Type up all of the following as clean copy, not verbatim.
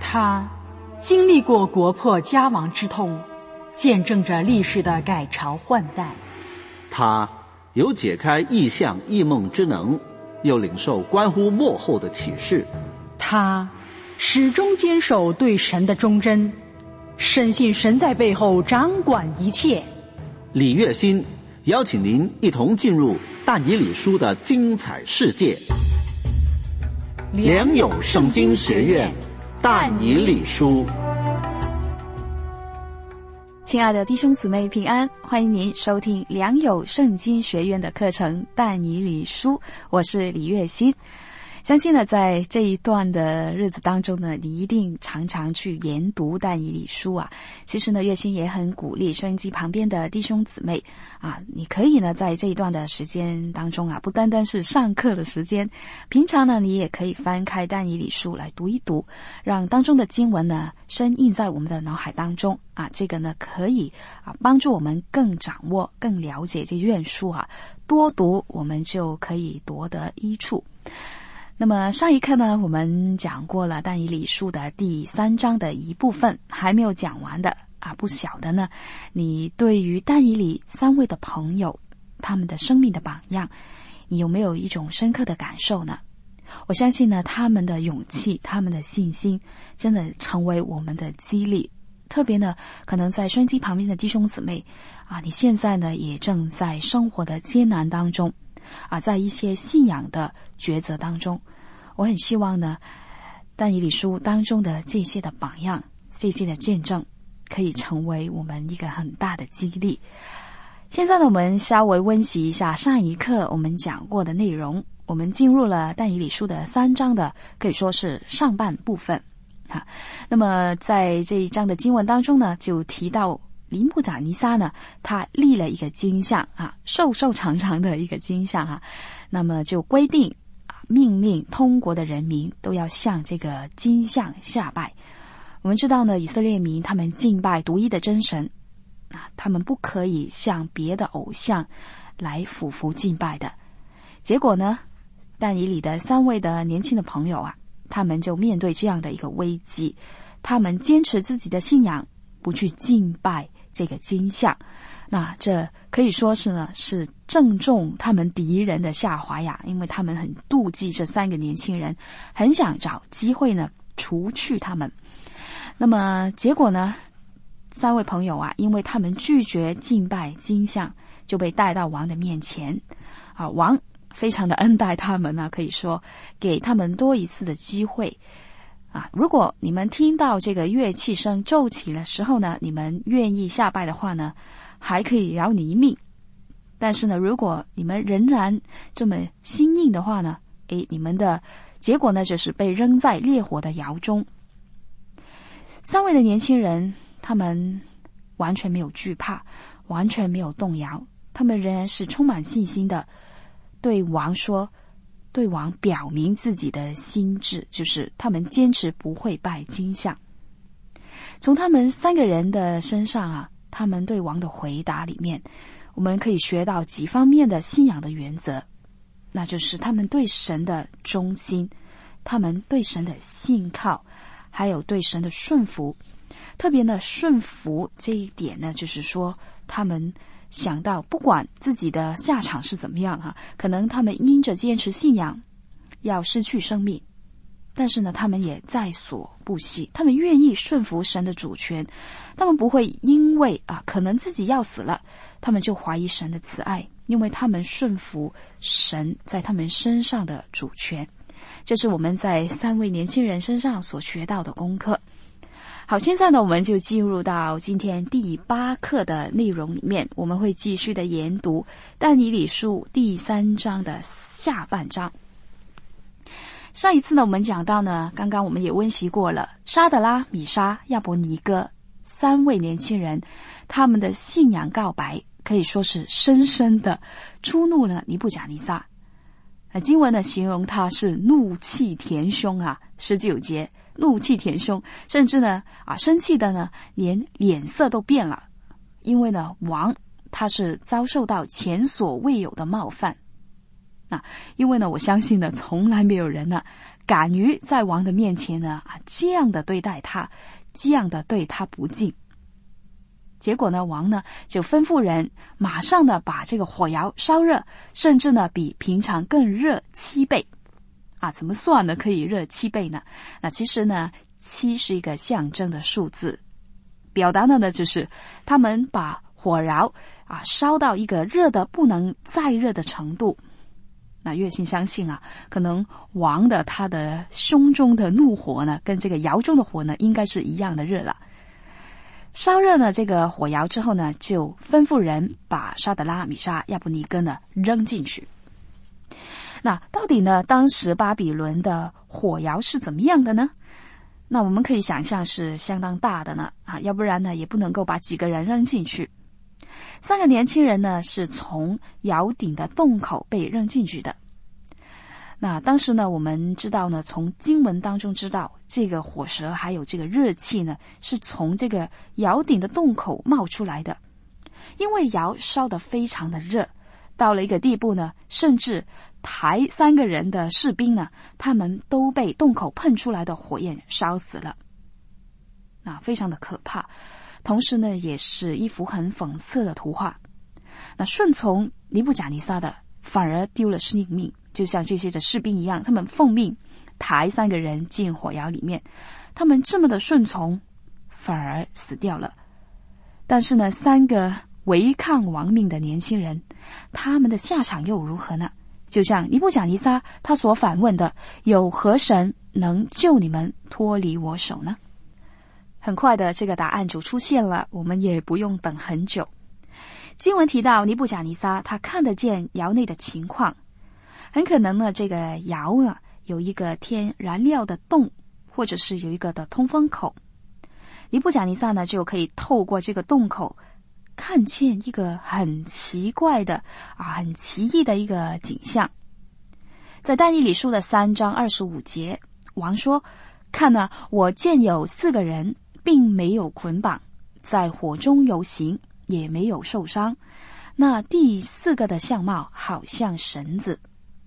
他经历过国破家亡之痛，见证着历史的改朝换代。 他有解开异象异梦之能，又领受关乎末后的启示。 他始终坚守对神的忠贞，深信神在背后掌管一切。 李月新邀请您一同进入但以理书的精彩世界。良友圣经学院但以理书。 亲爱的弟兄姊妹平安，欢迎您收听良友圣经学院的课程但以理书，我是李月新。相信呢，在这一段的日子当中呢，你一定常常去研读但以理书啊。其实呢，月心也很鼓励收音机旁边的弟兄姊妹啊，你可以呢在这一段的时间当中啊，不单单是上课的时间，平常呢你也可以翻开但以理书来读一读，让当中的经文呢深印在我们的脑海当中啊。这个呢可以帮助我们更掌握、更了解这卷书啊。多读我们就可以夺得益处。那么上一课呢，我们讲过了但以理书的第3章的一部分，还没有讲完的啊。不晓得呢，你对于但以理3位的朋友，他们的生命的榜样，你有没有一种深刻的感受呢？我相信呢，他们的勇气、他们的信心，真的成为我们的激励。特别呢，可能在收音机旁边的弟兄姊妹啊，你现在呢也正在生活的艰难当中啊，在一些信仰的抉择当中。我很希望呢，但以理书当中的这些的榜样，这些的见证，可以成为我们一个很大的激励。现在呢，我们稍微温习一下上一课我们讲过的内容。我们进入了但以理书的3章的，可以说是上半部分啊。那么在这一章的经文当中呢，就提到尼布甲尼撒呢，他立了一个金像啊，瘦瘦长长的一个金像啊。那么就规定命令通国的人民都要向这个金像下拜。我们知道呢，以色列民他们敬拜独一的真神啊，他们不可以向别的偶像来俯伏敬拜的。结果呢，但以理的3位的年轻的朋友啊，他们就面对这样的一个危机，他们坚持自己的信仰，不去敬拜这个金像。那这可以说是呢，是正中他们敌人的下怀呀，因为他们很妒忌这3个年轻人，很想找机会呢除去他们。那么结果呢，3位朋友啊，因为他们拒绝敬拜金像，就被带到王的面前啊。王非常的恩待他们呢，可以说给他们多一次的机会啊。如果你们听到这个乐器声奏起的时候呢，你们愿意下拜的话呢，还可以饶你一命。但是呢，如果你们仍然这么心硬的话呢，你们的结果呢，就是被扔在烈火的窑中。3位的年轻人，他们完全没有惧怕，完全没有动摇，他们仍然是充满信心的对王说，对王表明自己的心志，就是他们坚持不会拜金像。从他们3个人的身上啊，他们对王的回答里面，我们可以学到几方面的信仰的原则，那就是他们对神的忠心，他们对神的信靠，还有对神的顺服。特别呢，顺服这一点呢，就是说他们想到不管自己的下场是怎么样啊，可能他们因着坚持信仰要失去生命，但是呢，他们也在所不惜，他们愿意顺服神的主权，他们不会因为可能自己要死了，他们就怀疑神的慈爱，因为他们顺服神在他们身上的主权。这是我们在3位年轻人身上所学到的功课。好，现在呢，我们就进入到今天第8课的内容里面，我们会继续的研读但以理书第3章的下半章。上一次呢，我们讲到呢，刚刚我们也温习过了，沙德拉、米沙、亚伯尼哥3位年轻人，他们的信仰告白可以说是深深的触怒了尼布甲尼撒。经文呢形容他是怒气填胸啊，19节，怒气填胸，甚至呢生气的呢连脸色都变了，因为呢王他是遭受到前所未有的冒犯。 因为呢，我相信呢，从来没有人呢敢于在王的面前呢这样的对待他，这样的对他不敬。结果呢，王呢就吩咐人马上呢把这个火窑烧热，甚至呢比平常更热7倍。怎么算呢？可以热7倍呢？那其实呢，7是一个象征的数字，表达的呢就是他们把火窑烧到一个热的不能再热的程度。那岳信相信可能王的他的胸中的怒火呢，跟这个窑中的火呢，应该是一样的热了。烧热呢这个火窑之后呢，就吩咐人把沙德拉、米沙、亚伯尼哥呢扔进去。那到底呢，当时巴比伦的火窑是怎么样的呢？那我们可以想象是相当大的呢，要不然呢也不能够把几个人扔进去。3个年轻人呢是从窑顶的洞口被扔进去的。那当时呢，我们知道呢，从经文当中知道，这个火舌还有这个热气呢，是从这个窑顶的洞口冒出来的。因为窑烧得非常的热，到了一个地步呢，甚至抬3个人的士兵呢，他们都被洞口喷出来的火焰烧死了。非常的可怕。同时呢，也是一幅很讽刺的图画。那顺从尼布甲尼撒的反而丢了性命，就像这些的士兵一样，他们奉命抬3个人进火窑里面，他们这么的顺从，反而死掉了。但是呢，3个违抗亡命的年轻人，他们的下场又如何呢？就像尼布甲尼撒他所反问的，有何神能救你们脱离我手呢？很快的，这个答案就出现了，我们也不用等很久。经文提到尼布甲尼撒他看得见窑内的情况，很可能呢这个窑有一个添燃料的洞，或者是有一个的通风口。尼布甲尼撒呢就可以透过这个洞口看见一个很奇怪的很奇异的一个景象。在但以理书的3章25节，王说，看呢，我见有4个人并没有捆绑，在火中游行，也没有受伤。那第4个的相貌好像绳子。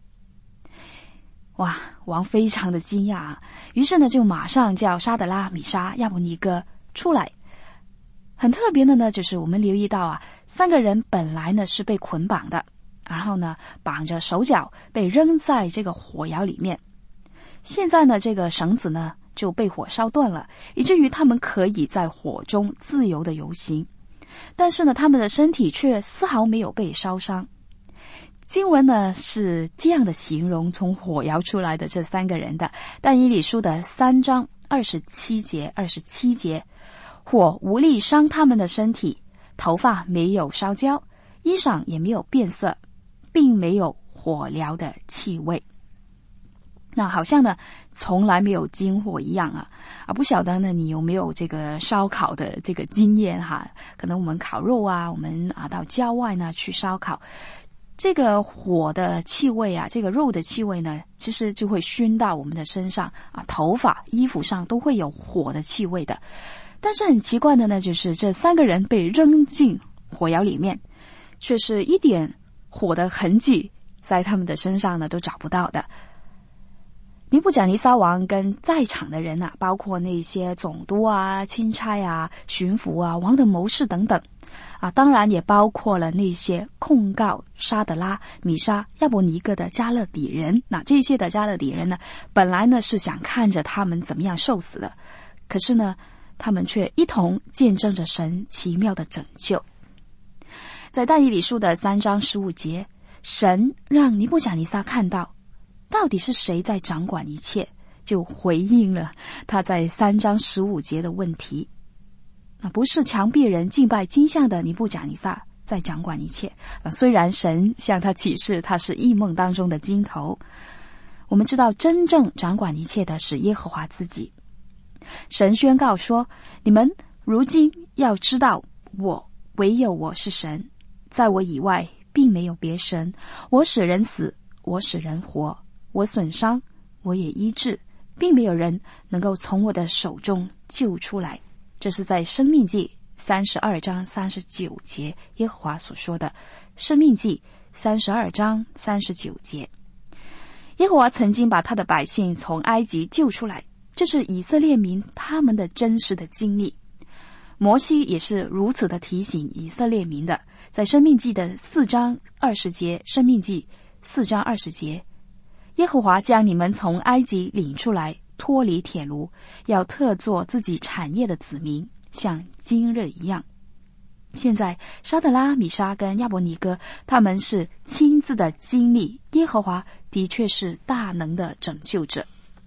哇，王非常的惊讶于是呢就马上叫沙德拉、米沙、亚伯尼哥出来。很特别的呢，就是我们留意到3个人本来呢是被捆绑的，然后呢绑着手脚被扔在这个火窑里面。现在呢这个绳子呢就被火烧断了，以至于他们可以在火中自由的游行，但是呢他们的身体却丝毫没有被烧伤。经文呢是这样的形容从火窑出来的这3个人的，但以理书的3章27节，火无力伤他们的身体，头发没有烧焦，衣裳也没有变色，并没有火燎的气味。那好像呢从来没有经火一样不晓得呢你有没有这个烧烤的这个经验可能我们烤肉我们到郊外呢去烧烤，这个火的气味这个肉的气味呢，其实就会熏到我们的身上头发、衣服上都会有火的气味的。但是很奇怪的呢，就是这3个人被扔进火窑里面，却是一点火的痕迹在他们的身上呢都找不到的。尼布甲尼撒王跟在场的人包括那些总督钦差巡抚王的谋士等等当然也包括了那些控告沙德拉、米沙、亚伯尼哥的加勒底人。那这些的加勒底人呢，本来呢是想看着他们怎么样受死的，可是呢他们却一同见证着神奇妙的拯救。在但以理书的3章15节，神让尼布甲尼撒看到到底是谁在掌管一切，就回应了他在3章15节的问题。不是墙壁人敬拜金像的尼布甲尼撒在掌管一切虽然神向他启示他是异梦当中的金头，我们知道真正掌管一切的是耶和华自己。神宣告说，你们如今要知道，我唯有我是神，在我以外并没有别神。我使人死，我使人活，我损伤，我也医治，并没有人能够从我的手中救出来。这是在申命记32章39节耶和华所说的。申命记 32章39节。耶和华曾经把他的百姓从埃及救出来，这是以色列民他们的真实的经历。摩西也是如此的提醒以色列民的，在申命记的4章20节，申命记4章20节，耶和华将你们从埃及领出来，脱离铁炉，要特作自己产业的子民，像今日一样。现在沙得拉、米沙跟亚伯尼哥他们是亲自的经历耶和华的确是大能的拯救者。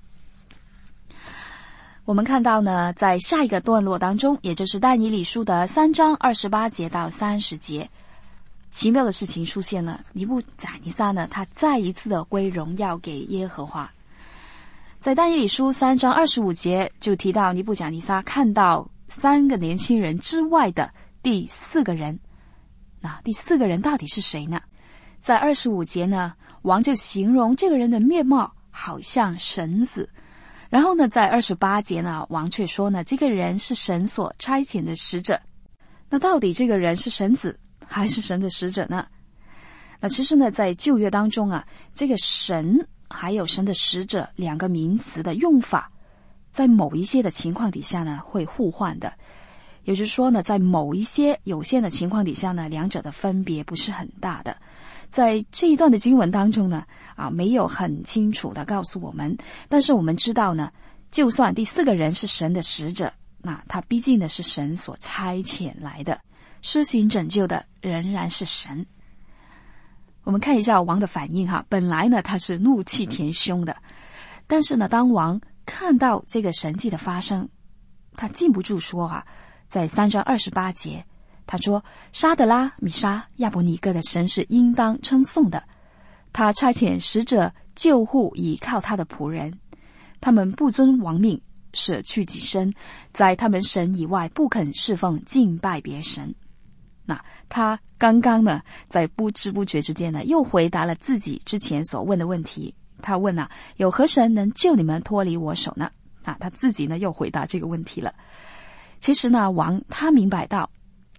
我们看到呢，在下一个段落当中，也就是但以理书的3章28节到30节，奇妙的事情出现了。尼布甲尼撒呢，他再一次的归荣耀给耶和华。在但以理书3章25节就提到尼布甲尼撒看到3个年轻人之外的第4个人。那第4个人到底是谁呢？在25节呢，王就形容这个人的面貌好像神子。然后呢，在28节呢，王却说呢，这个人是神所差遣的使者。那到底这个人是神子还是神的使者呢？那其实呢，在旧约当中啊，这个神还有神的使者两个名词的用法，在某一些的情况底下呢，会互换的。也就是说呢，在某一些有限的情况底下呢，两者的分别不是很大的。在这一段的经文当中呢，没有很清楚的告诉我们，但是我们知道呢，就算第4个人是神的使者，那他毕竟呢是神所差遣来的，施行拯救的仍然是神。我们看一下王的反应哈，本来呢他是怒气填胸的，但是呢当王看到这个神迹的发生，他禁不住说在3章28节，他说沙得拉、米沙、亚伯尼哥的神是应当称颂的，他差遣使者救护倚靠他的仆人，他们不遵王命，舍去己身，在他们神以外不肯侍奉敬拜别神。那他刚刚呢，在不知不觉之间呢，又回答了自己之前所问的问题。他问有何神能救你们脱离我手呢？他自己呢又回答这个问题了。其实呢，王他明白到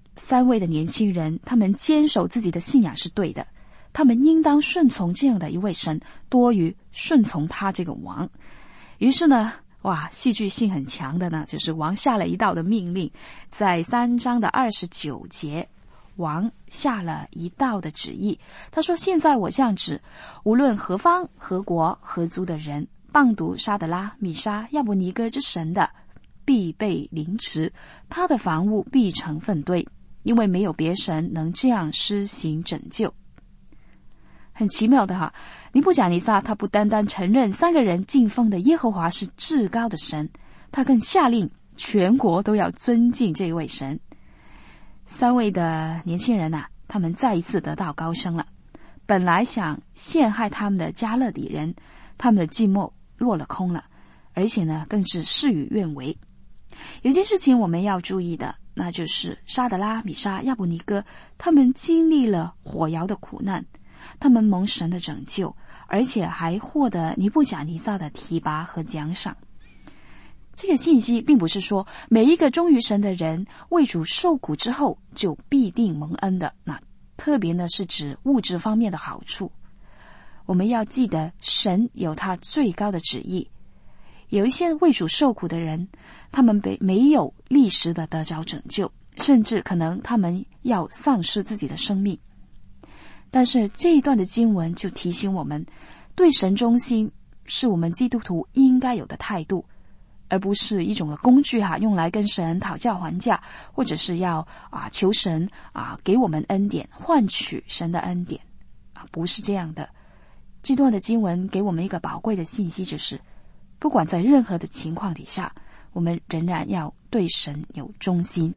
3位的年轻人，他们坚守自己的信仰是对的，他们应当顺从这样的一位神，多于顺从他这个王。于是呢，戏剧性很强的呢，就是王下了一道的命令，在3章的29节，王下了一道的旨意，他说：现在我降旨，无论何方何国何族的人，谤读沙得拉、米沙、亚伯尼哥之神的，必被凌迟，他的房屋必成粪堆，因为没有别神能这样施行拯救。很奇妙的尼布甲尼撒他不单单承认3个人敬奉的耶和华是至高的神，他更下令全国都要尊敬这位神。3位的年轻人他们再一次得到高升了。本来想陷害他们的加勒底人，他们的计谋落了空了，而且呢，更是事与愿违。有件事情我们要注意的，那就是沙得拉、米沙、亚伯尼哥，他们经历了火窑的苦难，他们蒙神的拯救，而且还获得尼布甲尼撒的提拔和奖赏。这个信息并不是说每一个忠于神的人为主受苦之后就必定蒙恩的，那特别呢是指物质方面的好处。我们要记得神有他最高的旨意，有一些为主受苦的人，他们没有立时的得着拯救，甚至可能他们要丧失自己的生命。但是这一段的经文就提醒我们，对神忠心是我们基督徒应该有的态度，而不是一种的工具用来跟神讨价还价，或者是要求神给我们恩典，换取神的恩典不是这样的。这段的经文给我们一个宝贵的信息，就是不管在任何的情况底下，我们仍然要对神有忠心。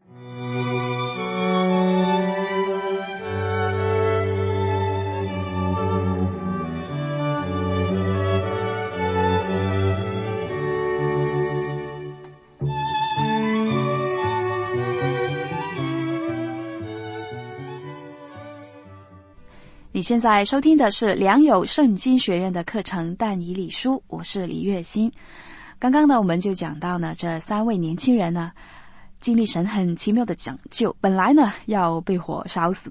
你现在收听的是良友圣经学院的课程但以理书，我是李月欣。刚刚呢，我们就讲到呢，这3位年轻人呢，经历神很奇妙的拯救，本来呢要被火烧死的了，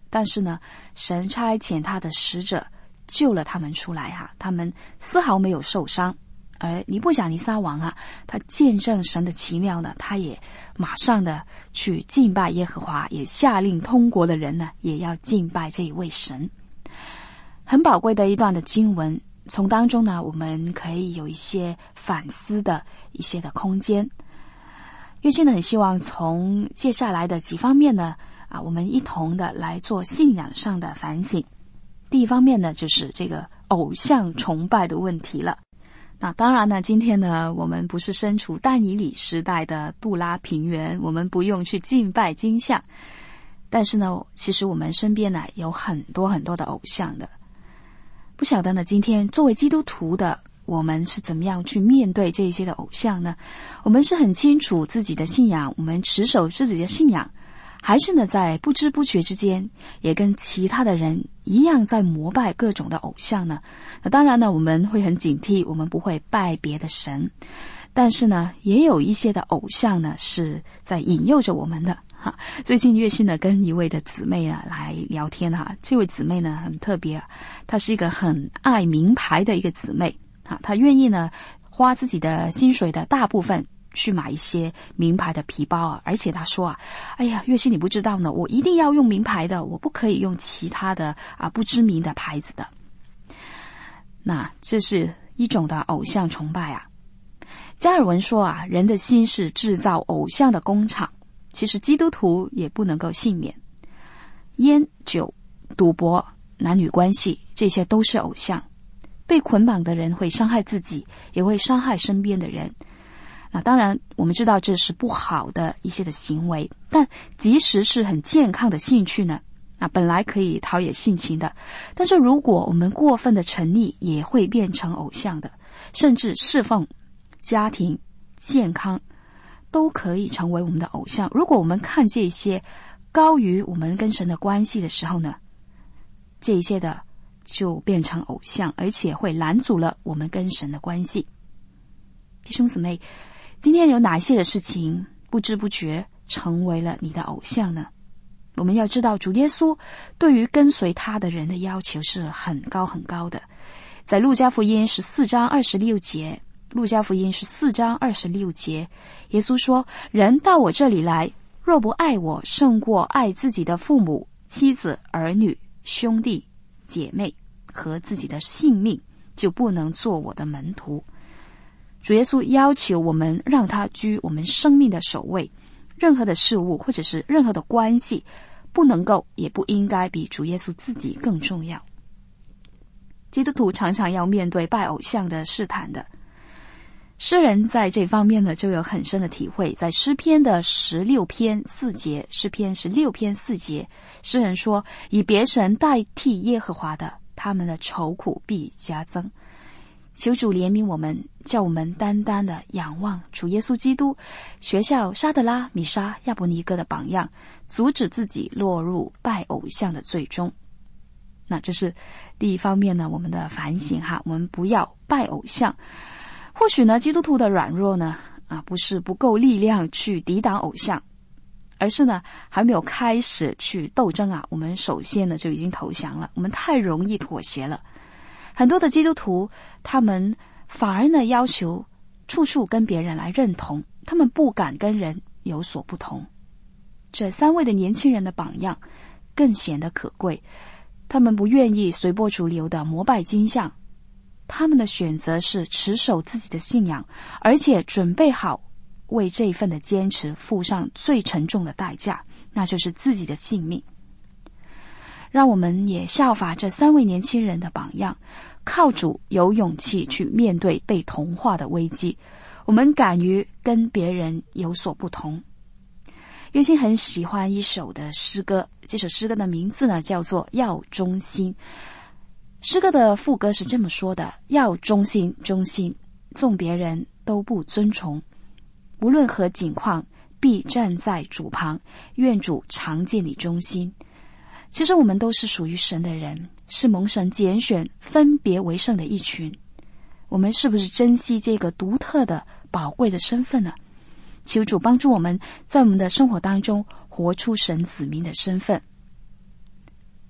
但是呢，神差遣他的使者救了他们出来他们丝毫没有受伤。而尼布甲尼撒王他见证神的奇妙呢，他也马上的去敬拜耶和华，也下令通国的人呢也要敬拜这一位神。很宝贵的一段的经文，从当中呢我们可以有一些反思的一些的空间。约心呢很希望从接下来的几方面呢我们一同的来做信仰上的反省。第一方面呢就是这个偶像崇拜的问题了。那当然呢，今天呢我们不是身处但以理时代的杜拉平原，我们不用去敬拜金像，但是呢其实我们身边呢有很多很多的偶像的。不晓得呢今天作为基督徒的我们是怎么样去面对这些的偶像呢？我们是很清楚自己的信仰，我们持守自己的信仰，还是呢在不知不觉之间也跟其他的人一样在膜拜各种的偶像呢？那当然呢我们会很警惕，我们不会拜别的神，但是呢也有一些的偶像呢是在引诱着我们的最近月心呢跟一位的姊妹来聊天这位姊妹呢很特别她是一个很爱名牌的一个姊妹她愿意呢花自己的薪水的大部分去买一些名牌的皮包而且他说哎呀，月心你不知道呢，我一定要用名牌的，我不可以用其他的不知名的牌子的。那这是一种的偶像崇拜加尔文说人的心是制造偶像的工厂，其实基督徒也不能够幸免。烟酒赌博男女关系，这些都是偶像。被捆绑的人会伤害自己，也会伤害身边的人。那当然我们知道这是不好的一些的行为，但即使是很健康的兴趣呢本来可以陶冶性情的，但是如果我们过分的沉溺，也会变成偶像的。甚至侍奉、家庭、健康都可以成为我们的偶像。如果我们看这些高于我们跟神的关系的时候呢，这一些的就变成偶像，而且会拦阻了我们跟神的关系。弟兄姊妹，今天有哪些的事情不知不觉成为了你的偶像呢？我们要知道主耶稣对于跟随他的人的要求是很高很高的。在路加福音14章26节，路加福音14章26节，耶稣说，人到我这里来，若不爱我胜过爱自己的父母、妻子、儿女、兄弟、姐妹和自己的性命，就不能做我的门徒。主耶稣要求我们让他居我们生命的首位，任何的事物或者是任何的关系不能够也不应该比主耶稣自己更重要。基督徒常常要面对拜偶像的试探的。诗人在这方面呢就有很深的体会，在诗篇的16篇4节，诗篇16篇4节，诗人说，以别神代替耶和华的，他们的愁苦必加增。求主怜悯我们，叫我们单单的仰望主耶稣基督，学效沙得拉、米沙、亚伯尼哥的榜样，阻止自己落入拜偶像的罪中。那这是第一方面呢，我们的反省我们不要拜偶像。或许呢，基督徒的软弱呢不是不够力量去抵挡偶像，而是呢还没有开始去斗争我们首先呢就已经投降了，我们太容易妥协了。很多的基督徒他们反而呢要求处处跟别人来认同，他们不敢跟人有所不同。这3位的年轻人的榜样更显得可贵，他们不愿意随波逐流的膜拜金像，他们的选择是持守自己的信仰，而且准备好为这一份的坚持付上最沉重的代价，那就是自己的性命。让我们也效法这3位年轻人的榜样，靠主有勇气去面对被同化的危机，我们敢于跟别人有所不同。约心很喜欢一首的诗歌，这首诗歌的名字呢叫做要忠心。诗歌的副歌是这么说的，要忠心，忠心，纵别人都不尊崇，无论何境况必站在主旁，愿主常见你忠心。其实我们都是属于神的人，是蒙神拣选分别为圣的一群，我们是不是珍惜这个独特的宝贵的身份呢？求主帮助我们在我们的生活当中活出神子民的身份。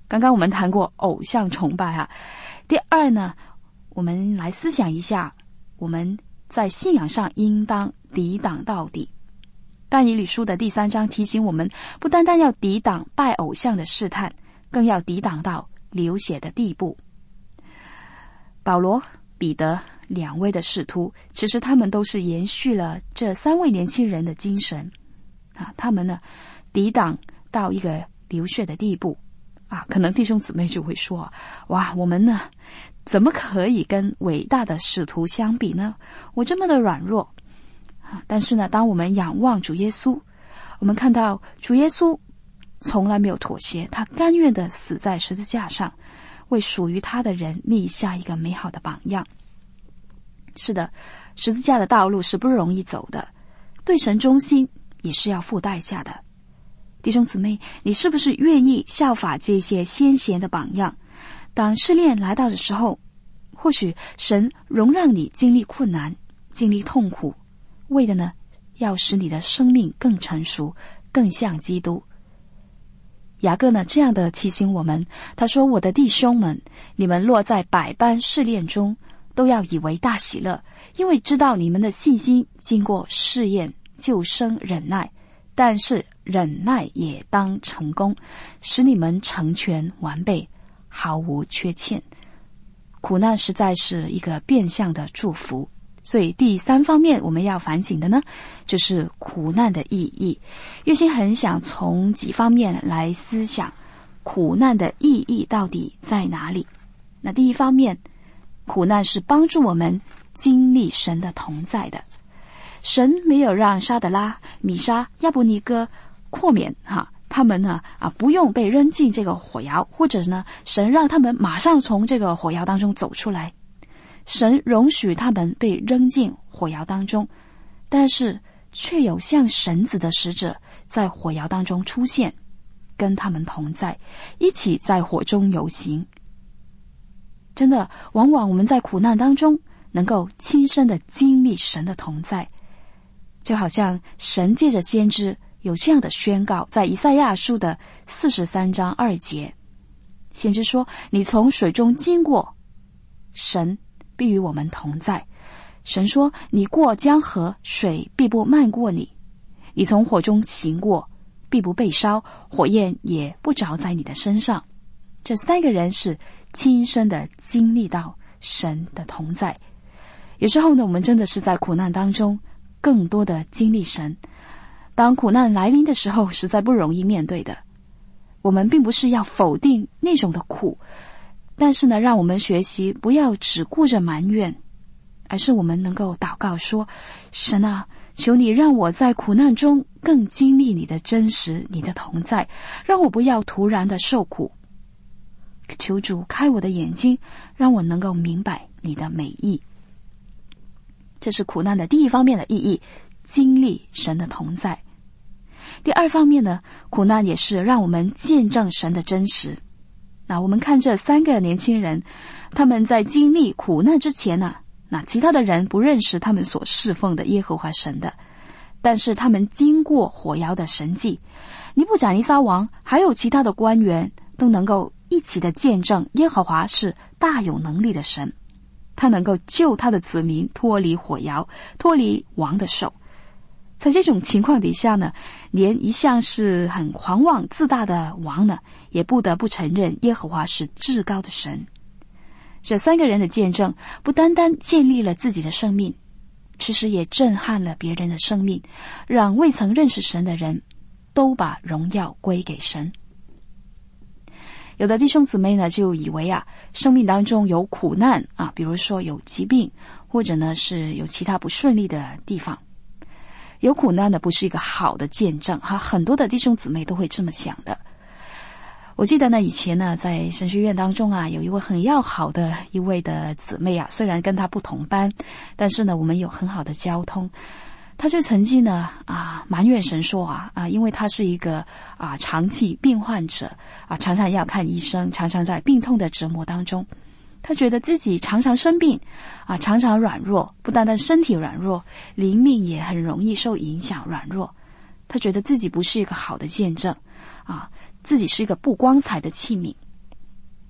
刚刚我们谈过偶像崇拜啊。第二呢，我们来思想一下，我们在信仰上应当抵挡到底。但以理书的第3章提醒我们，不单单要抵挡拜偶像的试探，更要抵挡到流血的地步。保罗、彼得2位的使徒，其实他们都是延续了这3位年轻人的精神啊，他们呢抵挡到一个流血的地步啊。可能弟兄姊妹就会说，哇，我们呢怎么可以跟伟大的使徒相比呢？我这么的软弱啊。但是呢，当我们仰望主耶稣，我们看到主耶稣从来没有妥协，他甘愿的死在十字架上，为属于他的人立下一个美好的榜样。是的，十字架的道路是不容易走的，对神忠心也是要付代价的。弟兄姊妹，你是不是愿意效法这些先贤的榜样？当试炼来到的时候，或许神容让你经历困难，经历痛苦，为的呢，要使你的生命更成熟，更像基督。雅各呢这样的提醒我们，他说，我的弟兄们，你们落在百般试炼中，都要以为大喜乐，因为知道你们的信心经过试验，就生忍耐。但是忍耐也当成功，使你们成全完备，毫无缺欠。苦难实在是一个变相的祝福。所以第3方面我们要反省的呢，就是苦难的意义。月心很想从几方面来思想苦难的意义到底在哪里。那第一方面，苦难是帮助我们经历神的同在的。神没有让沙德拉、米沙、亚伯尼哥豁免他们呢不用被扔进这个火窑，或者呢神让他们马上从这个火窑当中走出来。神容许他们被扔进火窑当中，但是却有像神子的使者在火窑当中出现，跟他们同在，一起在火中游行。真的，往往我们在苦难当中能够亲身的经历神的同在，就好像神借着先知有这样的宣告，在以赛亚书的43章2节，先知说，你从水中经过，神必与我们同在。神说，你过江河，水必不漫过你，你从火中行过，必不被烧，火焰也不着在你的身上。这3个人是亲身的经历到神的同在。有时候呢，我们真的是在苦难当中更多的经历神。当苦难来临的时候，实在不容易面对的。我们并不是要否定那种的苦，但是呢，让我们学习不要只顾着埋怨，而是我们能够祷告说，神啊，求你让我在苦难中更经历你的真实，你的同在，让我不要突然的受苦。求主开我的眼睛，让我能够明白你的美意。这是苦难的第一方面的意义，经历神的同在。第2方面呢，苦难也是让我们见证神的真实。那我们看这3个年轻人，他们在经历苦难之前呢，那其他的人不认识他们所侍奉的耶和华神的，但是他们经过火窑的神迹，尼布甲尼撒王还有其他的官员都能够一起的见证耶和华是大有能力的神，他能够救他的子民脱离火窑，脱离王的手。在这种情况底下呢，连一向是很狂妄自大的王呢，也不得不承认耶和华是至高的神。这3个人的见证不单单建立了自己的生命，其实也震撼了别人的生命，让未曾认识神的人都把荣耀归给神。有的弟兄姊妹呢，就以为生命当中有苦难比如说有疾病，或者呢是有其他不顺利的地方。有苦难的不是一个好的见证很多的弟兄姊妹都会这么想的。我记得呢，以前呢在神学院当中有一位很要好的一位的姊妹虽然跟她不同班，但是呢我们有很好的交通。她就曾经呢埋怨神说因为她是一个长期病患者常常要看医生，常常在病痛的折磨当中。他觉得自己常常生病常常软弱，不单单身体软弱，灵命也很容易受影响软弱。他觉得自己不是一个好的见证自己是一个不光彩的器皿。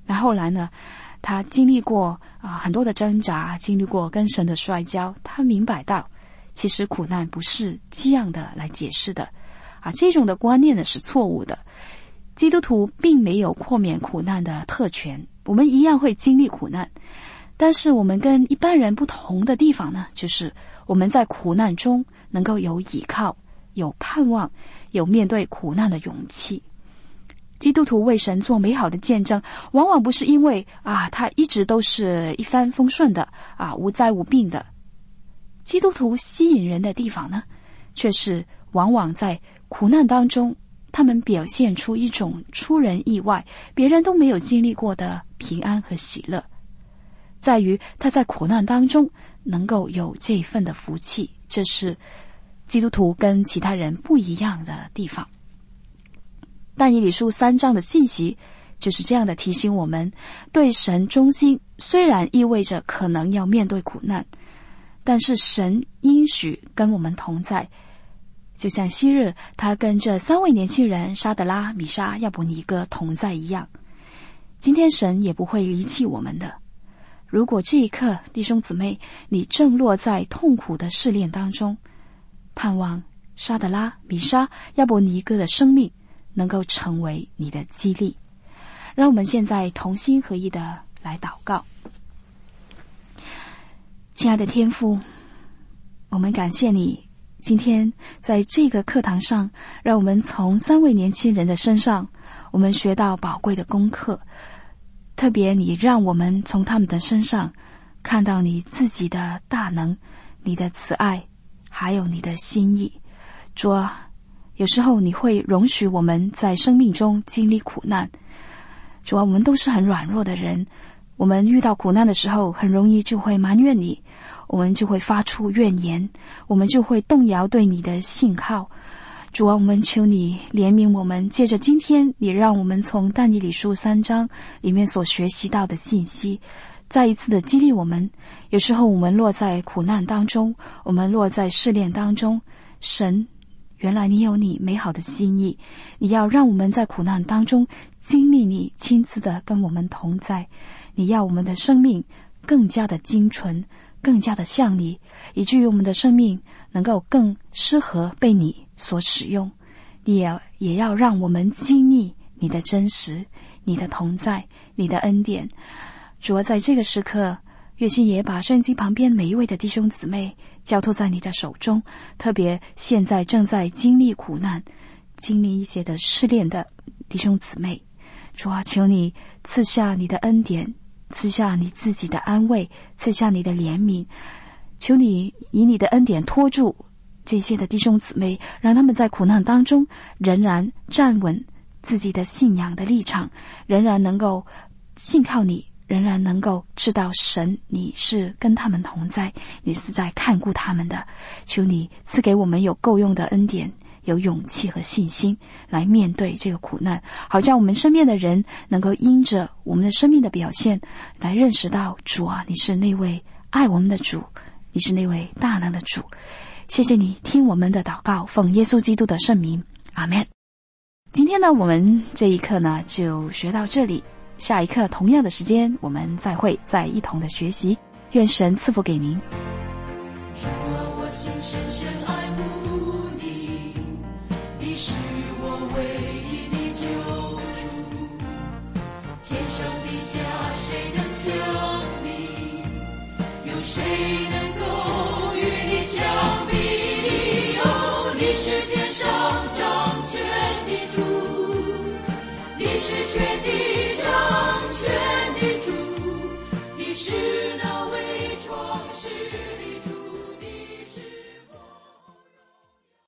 那后来呢，他经历过很多的挣扎，经历过跟神的摔跤，他明白到其实苦难不是这样的来解释的这种的观念呢是错误的。基督徒并没有豁免苦难的特权，我们一样会经历苦难，但是我们跟一般人不同的地方呢，就是我们在苦难中能够有依靠，有盼望，有面对苦难的勇气。基督徒为神做美好的见证，往往不是因为他一直都是一帆风顺的无灾无病的。基督徒吸引人的地方呢，却是往往在苦难当中，他们表现出一种出人意外，别人都没有经历过的平安和喜乐，在于他在苦难当中能够有这一份的福气，这是基督徒跟其他人不一样的地方。但以理书3章的信息就是这样的提醒我们，对神忠心虽然意味着可能要面对苦难，但是神应许跟我们同在，就像昔日他跟这3位年轻人沙得拉、米沙、亚伯尼歌同在一样，今天神也不会离弃我们的。如果这一刻弟兄姊妹你正落在痛苦的试炼当中，盼望沙得拉、米沙、亚伯尼歌的生命能够成为你的激励。让我们现在同心合意的来祷告。亲爱的天父，我们感谢你今天在这个课堂上，让我们从3位年轻人的身上我们学到宝贵的功课，特别你让我们从他们的身上看到你自己的大能，你的慈爱，还有你的心意。主啊，有时候你会容许我们在生命中经历苦难。主啊，我们都是很软弱的人，我们遇到苦难的时候很容易就会埋怨你，我们就会发出怨言，我们就会动摇对你的信靠。主啊，我们求你怜悯我们，借着今天你让我们从但以理书3章里面所学习到的信息，再一次的激励我们。有时候我们落在苦难当中，我们落在试炼当中，神，原来你有你美好的心意，你要让我们在苦难当中经历你亲自的跟我们同在，你要我们的生命更加的精纯，更加的像你，以至于我们的生命能够更适合被你所使用。你也要让我们经历你的真实，你的同在，你的恩典。主啊，在这个时刻，月心也把收音机旁边每一位的弟兄姊妹交托在你的手中，特别现在正在经历苦难，经历一些的试炼的弟兄姊妹，主啊，求你赐下你的恩典，赐下你自己的安慰，赐下你的怜悯，求你以你的恩典托住这些的弟兄姊妹，让他们在苦难当中仍然站稳自己的信仰的立场，仍然能够信靠你，仍然能够知道神你是跟他们同在，你是在看顾他们的。求你赐给我们有够用的恩典，有勇气和信心来面对这个苦难，好叫我们身边的人能够因着我们的生命的表现来认识到，主啊，你是那位爱我们的主，你是那位大能的主。谢谢你听我们的祷告，奉耶稣基督的圣名，阿们。今天呢，我们这一课呢就学到这里，下一课同样的时间我们再会，再一同的学习。愿神赐福给您。 主啊，我心深深爱慕你，你是我唯一的救主，天上地下谁能像你，有谁能够与你相比拟？哦，你是天上掌权的主，你是全地掌权的主，你是那为创世